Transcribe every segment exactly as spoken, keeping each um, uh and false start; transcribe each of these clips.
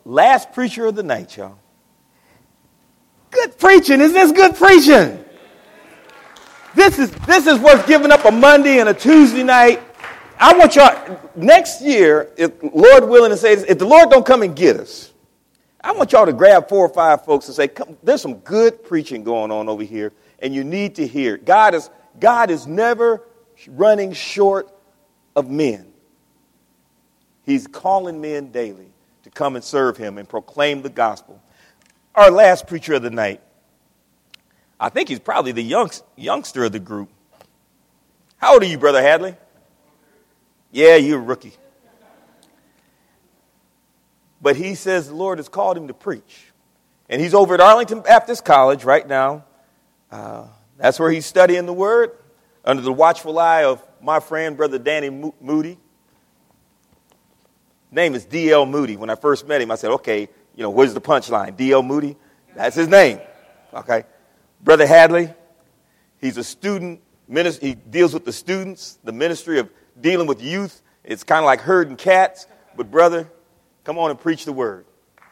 last preacher of the night, y'all. Good preaching. Is this good preaching? This is this is worth giving up a Monday and a Tuesday night. I want y'all, next year, if Lord willing to say this, if the Lord don't come and get us, I want y'all to grab four or five folks and say, come, there's some good preaching going on over here, and you need to hear it. God is, God is never running short of men. He's calling men daily to come and serve him and proclaim the gospel. Our last preacher of the night, I think he's probably the young, youngster of the group. How old are you, Brother Hadley? Yeah, you're a rookie. But he says the Lord has called him to preach. And he's over at Arlington Baptist College right now. Uh, that's where he's studying the Word under the watchful eye of my friend, Brother Danny Mo- Moody. His name is D L Moody. When I first met him, I said, okay, you know, where's the punchline? D L Moody? That's his name. Okay. Brother Hadley, he's a student minister. He deals with the students, the ministry of dealing with youth. It's kind of like herding cats. But, brother, come on and preach the word.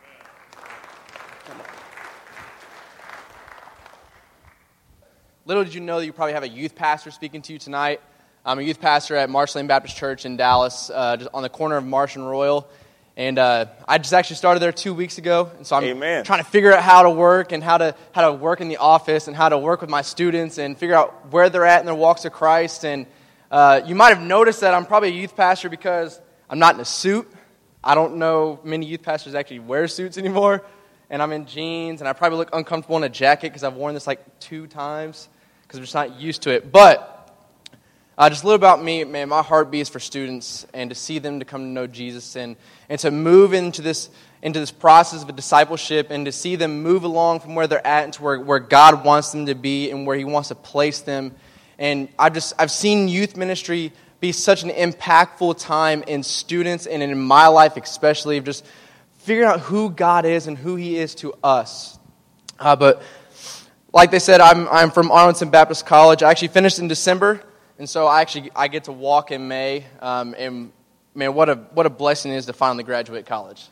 Little did you know that you probably have a youth pastor speaking to you tonight. I'm a youth pastor at Marsh Lane Baptist Church in Dallas, uh, just on the corner of Marsh and Royal. And uh, I just actually started there two weeks ago, and so I'm Amen. trying to figure out how to work and how to how to work in the office and how to work with my students and figure out where they're at in their walks of Christ. And uh, you might have noticed that I'm probably a youth pastor because I'm not in a suit. I don't know many youth pastors actually wear suits anymore, and I'm in jeans, and I probably look uncomfortable in a jacket because I've worn this like two times because I'm just not used to it. But Uh, just a little about me, man, my heart beats for students and to see them to come to know Jesus and, and to move into this into this process of a discipleship and to see them move along from where they're at into where, where God wants them to be and where he wants to place them. And I've just I've seen youth ministry be such an impactful time in students and in my life especially of just figuring out who God is and who he is to us. Uh, but like they said, I'm I'm from Arlington Baptist College. I actually finished in December. And so I actually I get to walk in May, um, and man, what a what a blessing it is to finally graduate college.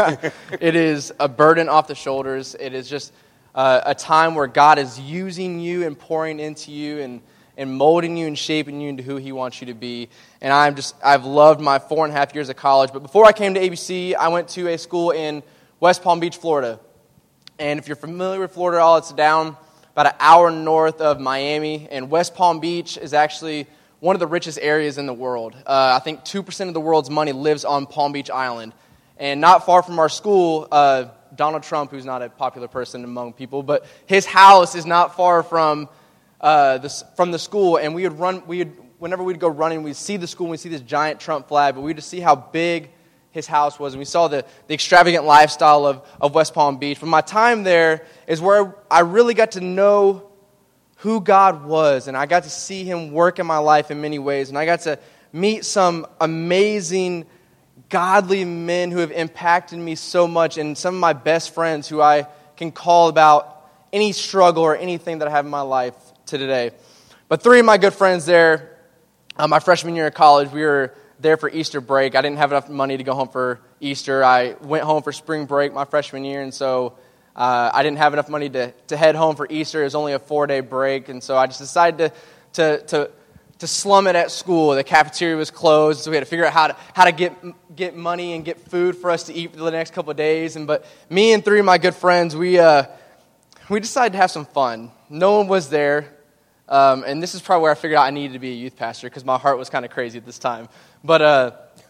It is a burden off the shoulders. It is just uh, a time where God is using you and pouring into you and and molding you and shaping you into who he wants you to be. And I'm just I've loved my four and a half years of college. But before I came to A B C, I went to a school in West Palm Beach, Florida. And if you're familiar with Florida at all, it's down about an hour north of Miami, and West Palm Beach is actually one of the richest areas in the world. Uh, I think two percent of the world's money lives on Palm Beach Island. And not far from our school, uh, Donald Trump, who's not a popular person among people, but his house is not far from uh, the, from the school, and we would run, we would, whenever we'd go running, we'd see the school, and we'd see this giant Trump flag, but we'd just see how big his house was, and we saw the, the extravagant lifestyle of, of West Palm Beach. But my time there is where I really got to know who God was, and I got to see him work in my life in many ways, and I got to meet some amazing, godly men who have impacted me so much, and some of my best friends who I can call about any struggle or anything that I have in my life to today. But three of my good friends there, uh, my freshman year of college, we were there for Easter break. I didn't have enough money to go home for Easter. I went home for spring break my freshman year, and so uh, I didn't have enough money to, to head home for Easter. It was only a four-day break, and so I just decided to to to, to slum it at school. The cafeteria was closed, so we had to figure out how to how to get get money and get food for us to eat for the next couple of days. And but me and three of my good friends, we uh, we decided to have some fun. No one was there. Um, and this is probably where I figured out I needed to be a youth pastor because my heart was kind of crazy at this time. But uh,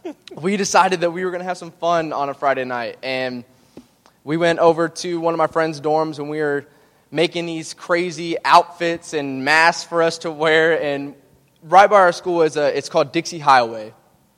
we decided that we were going to have some fun on a Friday night. And we went over to one of my friend's dorms and we were making these crazy outfits and masks for us to wear. And right by our school is a, it's called Dixie Highway.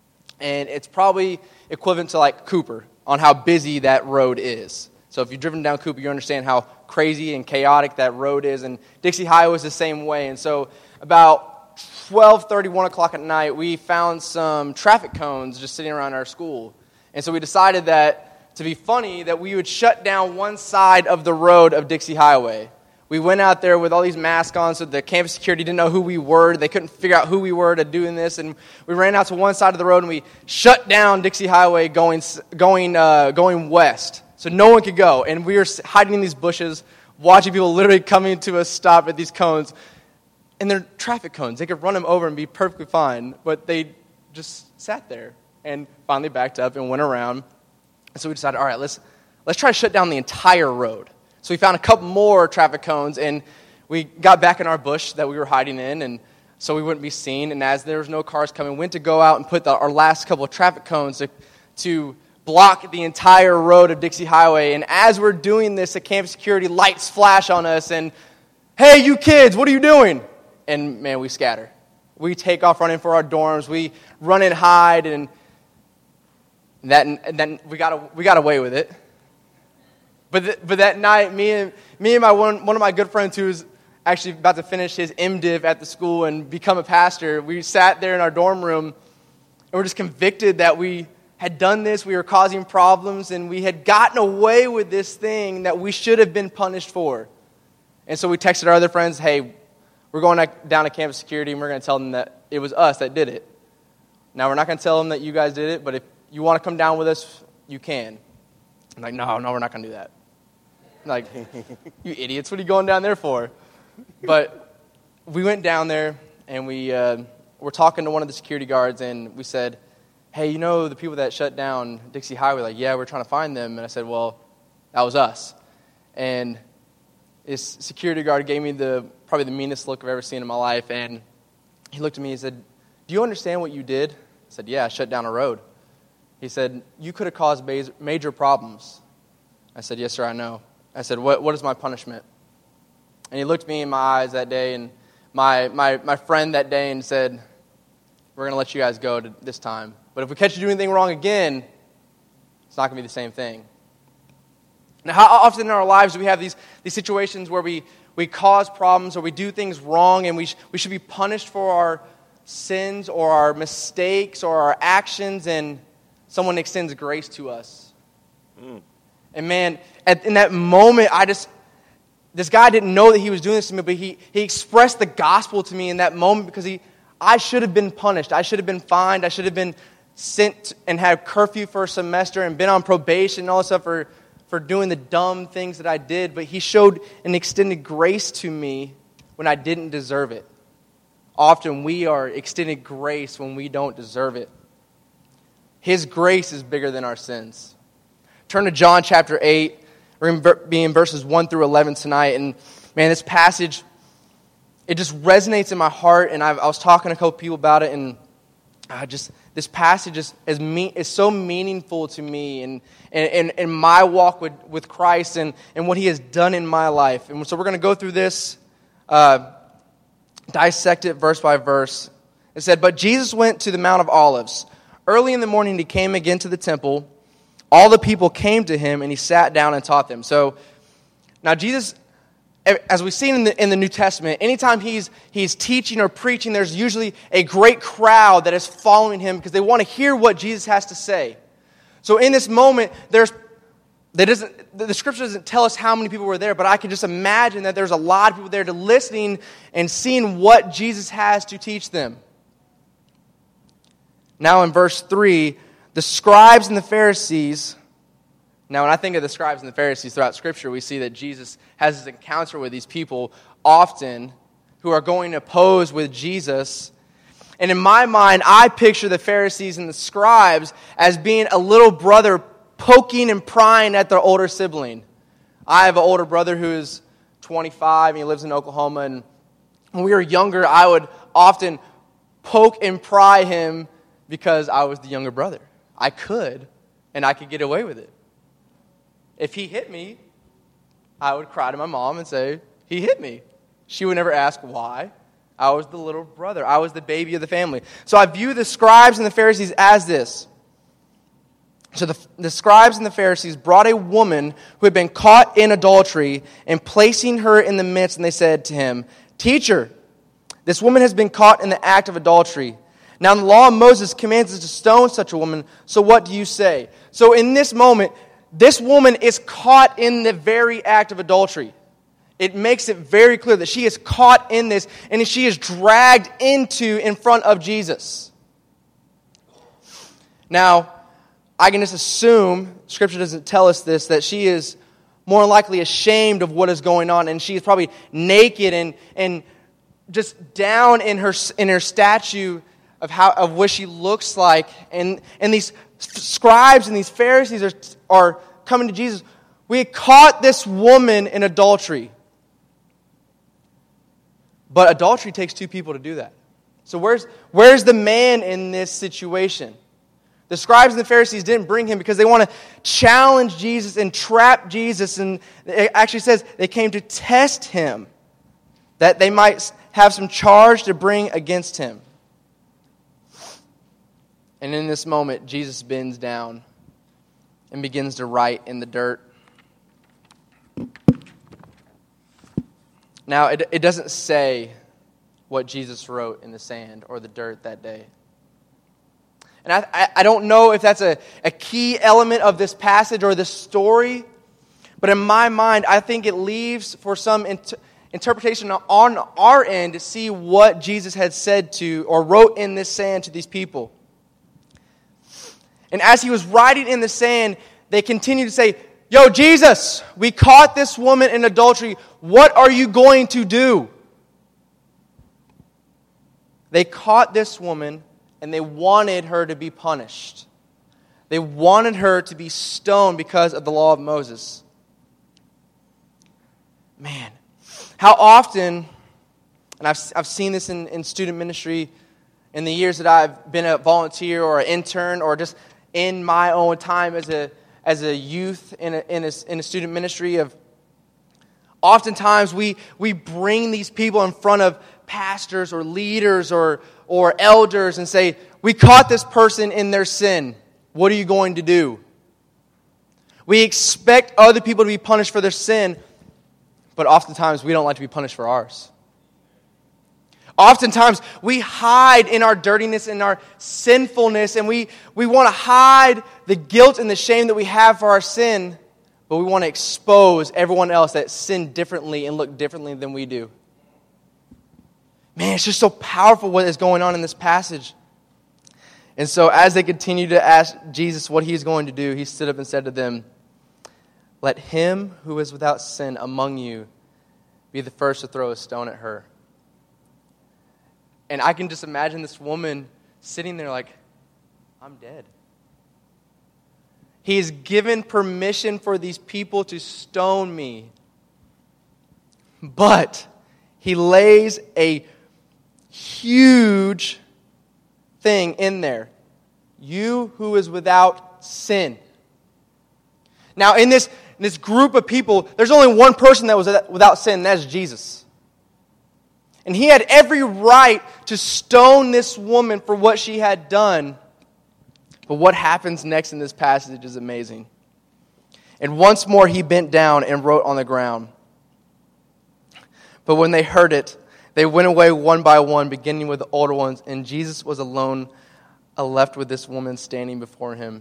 And it's probably equivalent to like Cooper on how busy that road is. So if you've driven down Cooper, you understand how crazy and chaotic that road is. And Dixie Highway is the same way. And so about twelve thirty, one o'clock at night, we found some traffic cones just sitting around our school. And so we decided that, to be funny, that we would shut down one side of the road of Dixie Highway. We went out there with all these masks on so the campus security didn't know who we were. They couldn't figure out who we were to doing this. And we ran out to one side of the road and we shut down Dixie Highway going going uh, going west. So no one could go. And we were hiding in these bushes, watching people literally coming to a stop at these cones. And they're traffic cones. They could run them over and be perfectly fine. But they just sat there and finally backed up and went around. And so we decided, all right, let's let's try to shut down the entire road. So we found a couple more traffic cones, and we got back in our bush that we were hiding in, and so we wouldn't be seen. And as there was no cars coming, we went to go out and put the, our last couple of traffic cones to, to block the entire road of Dixie Highway. And as we're doing this, the campus security lights flash on us, and, hey, you kids, what are you doing? And, man, we scatter. We take off running for our dorms. We run and hide, and that and then we got we got away with it. But th- but that night, me and me and my one one of my good friends who's actually about to finish his MDiv at the school and become a pastor, we sat there in our dorm room, and we're just convicted that we had done this, we were causing problems, and we had gotten away with this thing that we should have been punished for. And so we texted our other friends, hey, we're going down to campus security, and we're going to tell them that it was us that did it. Now, we're not going to tell them that you guys did it, but if you want to come down with us, you can. I'm like, no, no, we're not going to do that. I'm like, you idiots, what are you going down there for? But we went down there, and we uh, were talking to one of the security guards, and we said, hey, you know the people that shut down Dixie Highway? Like, yeah, we're trying to find them. And I said, well, that was us. And this security guard gave me the probably the meanest look I've ever seen in my life. And he looked at me and said, do you understand what you did? I said, yeah, I shut down a road. He said, you could have caused major problems. I said, yes, sir, I know. I said, what what is my punishment? And he looked me in my eyes that day, and my my, my friend that day, and said, we're going to let you guys go to this time. But if we catch you doing anything wrong again, it's not going to be the same thing. Now, how often in our lives do we have these, these situations where we, we cause problems or we do things wrong, and we, sh- we should be punished for our sins or our mistakes or our actions, and someone extends grace to us? Mm. And man, at, in that moment, I just, this guy didn't know that he was doing this to me, but he, he expressed the gospel to me in that moment because he, I should have been punished. I should have been fined. I should have been sent and had curfew for a semester and been on probation and all this stuff for, for doing the dumb things that I did. But he showed an extended grace to me when I didn't deserve it. Often we are extended grace when we don't deserve it. His grace is bigger than our sins. Turn to John chapter eight. We're going to be in verses one through eleven tonight. And man, this passage, it just resonates in my heart. And I've, I was talking to a couple people about it, and I just this passage is is, me, is so meaningful to me and and in my walk with, with Christ and, and what He has done in my life. And so we're going to go through this, uh, dissect it verse by verse. It said, but Jesus went to the Mount of Olives. Early in the morning, He came again to the temple. All the people came to Him, and He sat down and taught them. So now Jesus, as we've seen in the, in the New Testament, anytime he's, he's teaching or preaching, there's usually a great crowd that is following Him because they want to hear what Jesus has to say. So in this moment, there's that doesn't, the Scripture doesn't tell us how many people were there, but I can just imagine that there's a lot of people there to listening and seeing what Jesus has to teach them. Now in verse three, the scribes and the Pharisees. Now, when I think of the scribes and the Pharisees throughout Scripture, we see that Jesus has this encounter with these people often who are going to oppose with Jesus. And in my mind, I picture the Pharisees and the scribes as being a little brother poking and prying at their older sibling. I have an older brother who is twenty-five, and he lives in Oklahoma. And when we were younger, I would often poke and pry him because I was the younger brother. I could, and I could get away with it. If he hit me, I would cry to my mom and say, he hit me. She would never ask why. I was the little brother. I was the baby of the family. So I view the scribes and the Pharisees as this. So the, the scribes and the Pharisees brought a woman who had been caught in adultery and placing her in the midst, and they said to him, Teacher, this woman has been caught in the act of adultery. Now the law of Moses commands us to stone such a woman, so what do you say? So in this moment, this woman is caught in the very act of adultery. It makes it very clear that she is caught in this, and she is dragged into in front of Jesus. Now, I can just assume, Scripture doesn't tell us this, that she is more likely ashamed of what is going on, and she is probably naked and and just down in her in her statue of how of what she looks like. And and these scribes and these Pharisees are are coming to Jesus. We caught this woman in adultery. But adultery takes two people to do that. So where's where's the man in this situation? The scribes and the Pharisees didn't bring him because they want to challenge Jesus and trap Jesus. And it actually says they came to test him, that they might have some charge to bring against him. And in this moment, Jesus bends down and begins to write in the dirt. Now, it, it doesn't say what Jesus wrote in the sand or the dirt that day. And I, I, I don't know if that's a, a key element of this passage or this story, but in my mind, I think it leaves for some inter- interpretation on our end to see what Jesus had said to or wrote in this sand to these people. And as he was writing in the sand, they continued to say, "Yo, Jesus, we caught this woman in adultery. What are you going to do?" They caught this woman and they wanted her to be punished. They wanted her to be stoned because of the law of Moses. Man, how often, and I've, I've seen this in, in student ministry in the years that I've been a volunteer or an intern or just in my own time as a as a youth in a, in a, in a student ministry of oftentimes we we bring these people in front of pastors or leaders or or elders and say, "We caught this person in their sin. What are you going to do?" We expect other people to be punished for their sin, but oftentimes we don't like to be punished for ours. Oftentimes we hide in our dirtiness and our sinfulness, and we, we want to hide the guilt and the shame that we have for our sin, but we want to expose everyone else that sinned differently and look differently than we do. Man, it's just so powerful what is going on in this passage. And so as they continued to ask Jesus what he's going to do, he stood up and said to them, "Let him who is without sin among you be the first to throw a stone at her." And I can just imagine this woman sitting there like, "I'm dead." He's given permission for these people to stone me. But he lays a huge thing in there. You who is without sin. Now, in this, in this group of people, there's only one person that was without sin, and that's Jesus. And he had every right to stone this woman for what she had done. But what happens next in this passage is amazing. "And once more he bent down and wrote on the ground. But when they heard it, they went away one by one, beginning with the older ones, and Jesus was alone, uh, left with this woman standing before him."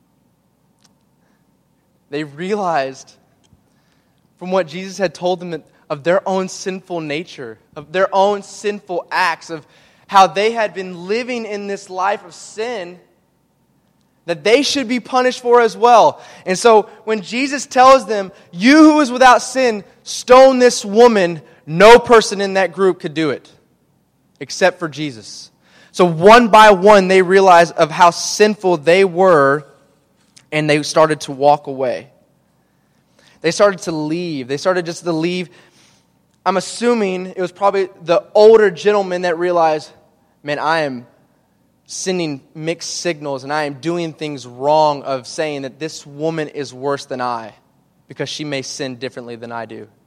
They realized from what Jesus had told them of their own sinful nature, of their own sinful acts, of how they had been living in this life of sin, that they should be punished for as well. And so when Jesus tells them, "You who is without sin, stone this woman," no person in that group could do it except for Jesus. So one by one they realized of how sinful they were, and they started to walk away. They started to leave. They started just to leave. I'm assuming it was probably the older gentleman that realized, "Man, I am sending mixed signals and I am doing things wrong of saying that this woman is worse than I because she may sin differently than I do."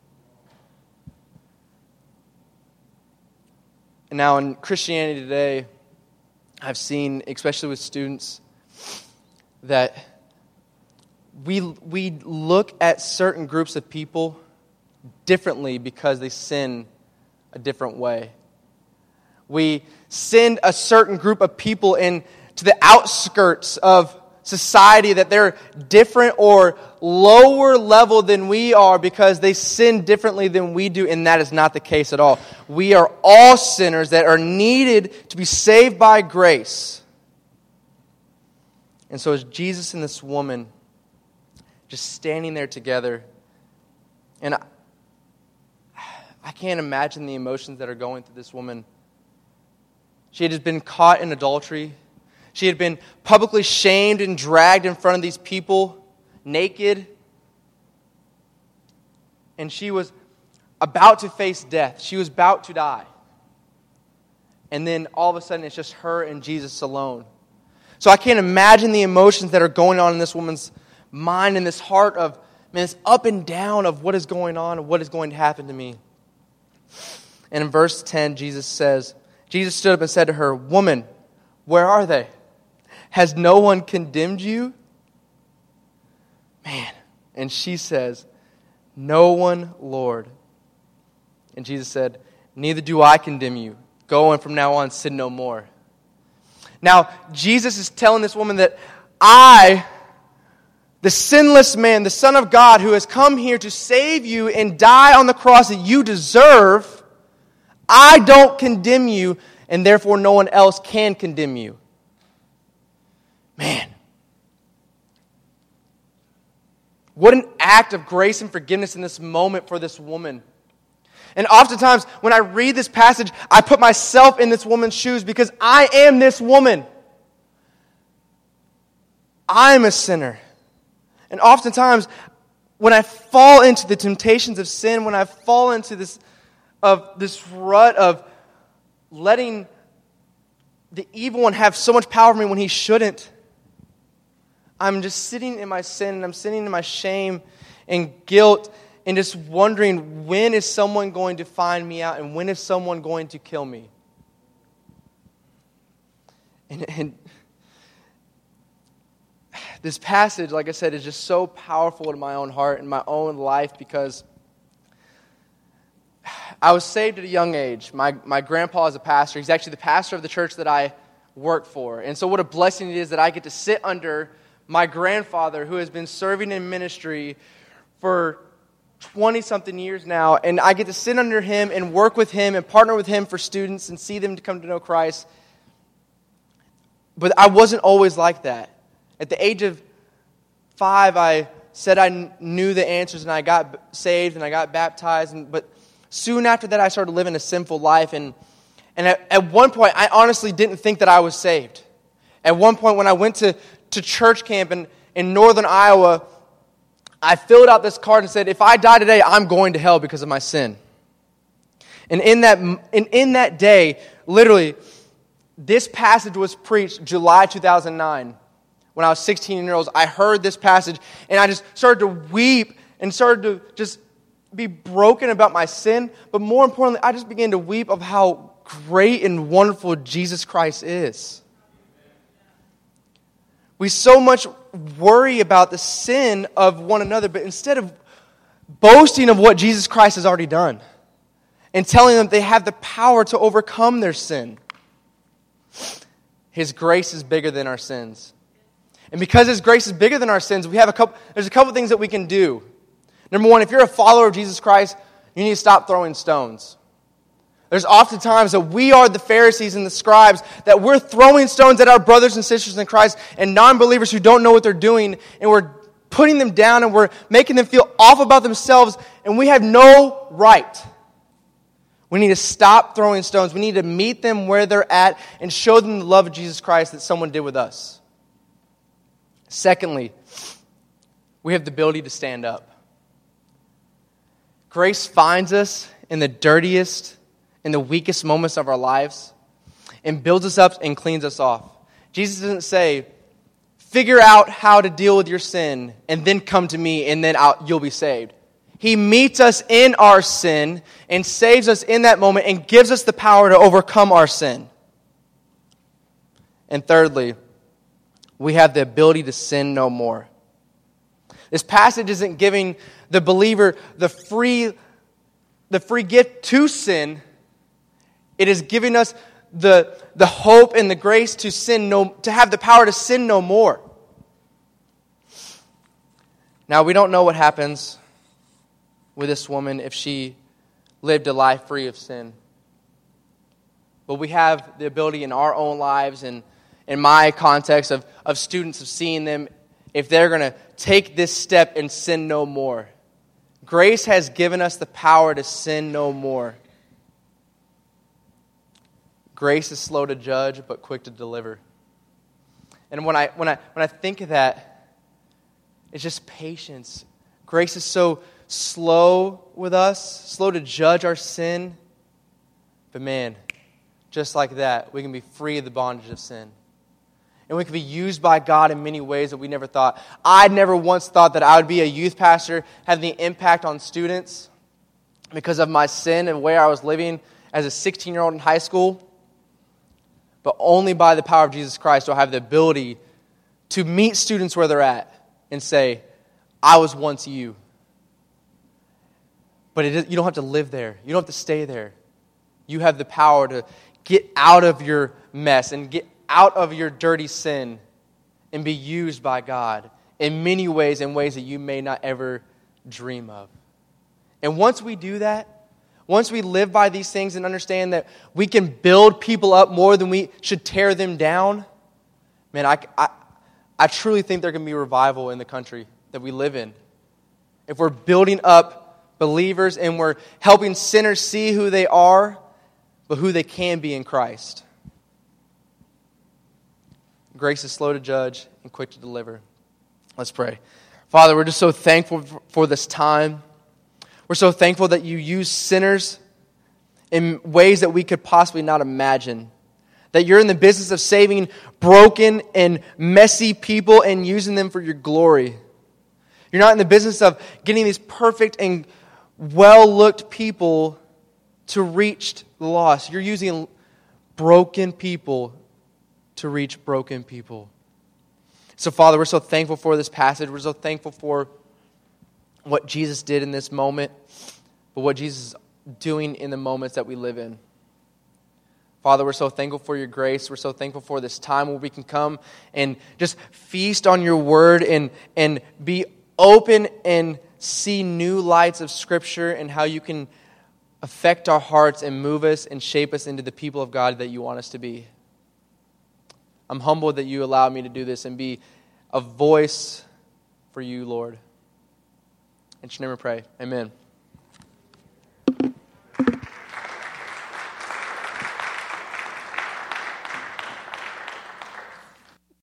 And now in Christianity today, I've seen, especially with students, that we we look at certain groups of people differently because they sin a different way. We send a certain group of people in to the outskirts of society that they're different or lower level than we are because they sin differently than we do, and that is not the case at all. We are all sinners that are needed to be saved by grace. And so as Jesus and this woman just standing there together, and I, I can't imagine the emotions that are going through this woman. She had just been caught in adultery. She had been publicly shamed and dragged in front of these people, naked. And she was about to face death. She was about to die. And then all of a sudden, it's just her and Jesus alone. So I can't imagine the emotions that are going on in this woman's mind and this heart of, man, it's up and down of what is going on and what is going to happen to me. And in verse ten, Jesus says, Jesus stood up and said to her, "Woman, where are they? Has no one condemned you?" Man. And she says, "No one, Lord." And Jesus said, "Neither do I condemn you. Go and from now on sin no more." Now, Jesus is telling this woman that I, the sinless man, the Son of God, who has come here to save you and die on the cross that you deserve, I don't condemn you, and therefore no one else can condemn you. Man. What an act of grace and forgiveness in this moment for this woman. And oftentimes, when I read this passage, I put myself in this woman's shoes because I am this woman. I'm a sinner. And oftentimes, when I fall into the temptations of sin, when I fall into this of this rut of letting the evil one have so much power over me when he shouldn't, I'm just sitting in my sin and I'm sitting in my shame and guilt and just wondering, when is someone going to find me out and when is someone going to kill me? And, and this passage, like I said, is just so powerful in my own heart and my own life because I was saved at a young age. My, my grandpa is a pastor. He's actually the pastor of the church that I work for. And so what a blessing it is that I get to sit under my grandfather who has been serving in ministry for twenty-something years now, and I get to sit under him and work with him and partner with him for students and see them to come to know Christ. But I wasn't always like that. At the age of five, I said I knew the answers, and I got saved, and I got baptized, and, but soon after that, I started living a sinful life, and, and at, at one point, I honestly didn't think that I was saved. At one point, when I went to, to church camp in, in northern Iowa, I filled out this card and said, if I die today, I'm going to hell because of my sin. And in that, in, in that day, literally, this passage was preached July two thousand nine. When I was sixteen years old, I heard this passage, and I just started to weep and started to just be broken about my sin. But more importantly, I just began to weep of how great and wonderful Jesus Christ is. We so much worry about the sin of one another, but instead of boasting of what Jesus Christ has already done and telling them they have the power to overcome their sin, His grace is bigger than our sins. And because His grace is bigger than our sins, we have a couple. There's a couple things that we can do. Number one, if you're a follower of Jesus Christ, you need to stop throwing stones. There's often times that we are the Pharisees and the scribes, that we're throwing stones at our brothers and sisters in Christ and non-believers who don't know what they're doing, and we're putting them down and we're making them feel awful about themselves, and we have no right. We need to stop throwing stones. We need to meet them where they're at and show them the love of Jesus Christ that someone did with us. Secondly, we have the ability to stand up. Grace finds us in the dirtiest, in the weakest moments of our lives and builds us up and cleans us off. Jesus doesn't say, figure out how to deal with your sin and then come to me and then I'll, you'll be saved. He meets us in our sin and saves us in that moment and gives us the power to overcome our sin. And thirdly, we have the ability to sin no more. This passage isn't giving the believer the free, the free gift to sin. It is giving us the, the hope and the grace to sin no, to have the power to sin no more. Now, we don't know what happens with this woman if she lived a life free of sin. But we have the ability in our own lives and in my context of, of students, of seeing them, if they're going to take this step and sin no more. Grace has given us the power to sin no more. Grace is slow to judge, but quick to deliver. And when I when I when I think of that, it's just patience. Grace is so slow with us, slow to judge our sin. But man, just like that, we can be free of the bondage of sin. And we can be used by God in many ways that we never thought. I never once thought that I would be a youth pastor, have the impact on students because of my sin and where I was living as a sixteen-year-old in high school. But only by the power of Jesus Christ do I have the ability to meet students where they're at and say, I was once you. But it is, you don't have to live there. You don't have to stay there. You have the power to get out of your mess and get out of your dirty sin and be used by God in many ways, in ways that you may not ever dream of. And once we do that, once we live by these things and understand that we can build people up more than we should tear them down, man, I, I, I truly think there can be revival in the country that we live in. If we're building up believers and we're helping sinners see who they are, but who they can be in Christ. Grace is slow to judge and quick to deliver. Let's pray. Father, we're just so thankful for this time. We're so thankful that you use sinners in ways that we could possibly not imagine. That you're in the business of saving broken and messy people and using them for your glory. You're not in the business of getting these perfect and well-looked people to reach the lost. You're using broken people to reach broken people. So, Father, we're so thankful for this passage. We're so thankful for what Jesus did in this moment, but what Jesus is doing in the moments that we live in. Father, we're so thankful for your grace. We're so thankful for this time where we can come and just feast on your word and, and be open and see new lights of Scripture and how you can affect our hearts and move us and shape us into the people of God that you want us to be. I'm humbled that you allow me to do this and be a voice for you, Lord. In your name we pray. Amen.